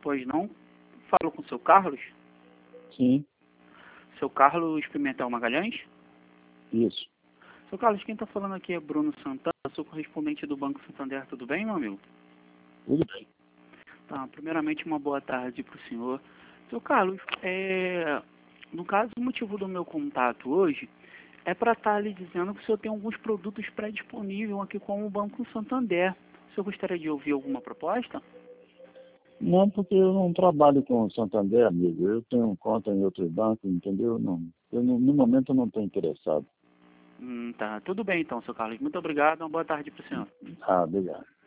Pois não? Falo com o seu Carlos? Sim, Seu Carlos Pimentel Magalhães? isso. Seu Carlos, quem está falando aqui é Bruno Santana, sou correspondente do Banco Santander, tudo bem, meu amigo? Tudo bem. Tá, primeiramente uma boa tarde para o senhor. Seu Carlos, no caso, o motivo do meu contato hoje é para estar lhe dizendo que o senhor tem alguns produtos pré-disponíveis aqui com o Banco Santander. O senhor gostaria de ouvir alguma proposta? Não, porque eu não trabalho com o Santander, amigo. Eu tenho conta em outro banco, entendeu? Não, no momento eu não estou interessado. Tá, tudo bem então, seu Carlos. Muito obrigado, uma boa tarde para o senhor. Ah, obrigado.